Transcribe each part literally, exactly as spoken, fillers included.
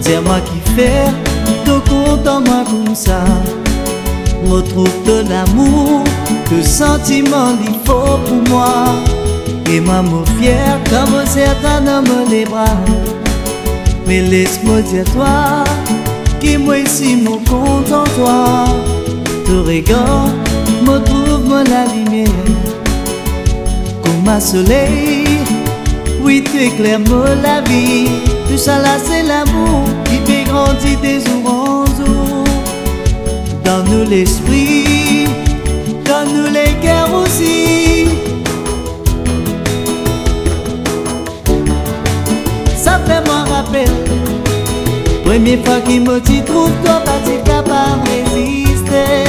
c'est moi qui fais, tout content moi comme ça. Me trouve de l'amour, de sentiment il faut pour moi. Et moi me fier comme certains hommes les bras. Mais laisse-moi dire toi, qui moi ici me content toi. Te regarde, me trouve moi la lumière. Comme un soleil, oui tu éclaires moi la vie. Tout ça là c'est l'amour qui fait grandir des jours en jour. Donne-nous l'esprit, donne-nous les cœurs aussi. Ça fait moi rappel, première fois qu'il me dit trouve toi pas t'es capable de résister.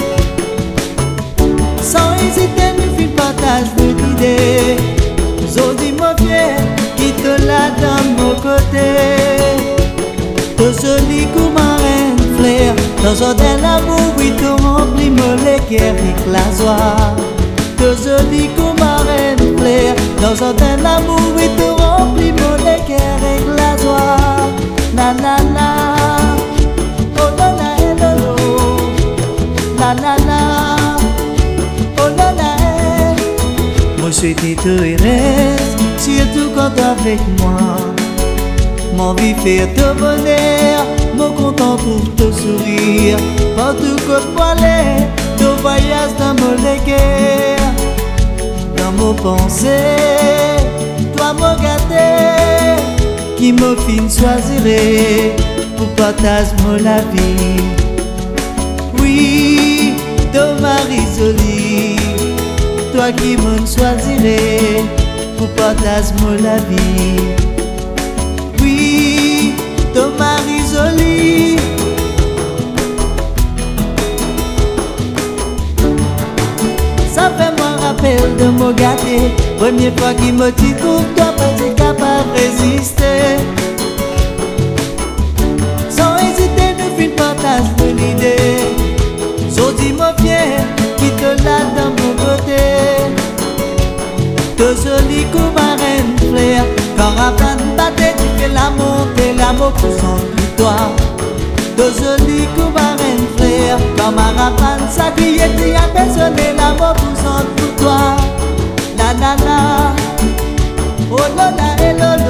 Sans hésiter, nous fit partage de l'idée. Aujourd'hui mon fier, qui te la donne mon côté. Te joli comme un reine flair, dans un tel amour, oui te remplit mon les cœurs avec la joie. Te joli comme un reine flair, dans un tel amour, oui te remplit mon les cœurs avec la joie. Na na na, oh la la eh lolo, la la la, oh la la eh. Moi je suis te heureuse, surtout quand t'es avec moi. Mon vie fait te bonheur, mon content pour te sourire. Partout que tu aller, te voyage dans mon cœur. Dans mon pensée, toi me gâter, qui me fin choisirait pour partager mon la vie. Oui, de Marie jolie, toi qui me choisirais pour partager mon la vie. Oui, de Marie jolie. Ça fait moi rappel de me gâter. Première fois qu'il me dit coupe toi pas t'es capable de résister. Sans hésiter nous fin partage de l'idée. Aujourd'hui mon fier qui te l'a dans mon côté. Te joli comme un reine flair. Quand avant de battre tu fais la montée, l'amour pour son toi. De joli comme un reine flair. Quand ma rapane s'habille tu as personné, l'amour pour son pour toi. La la la, oh la la, hello.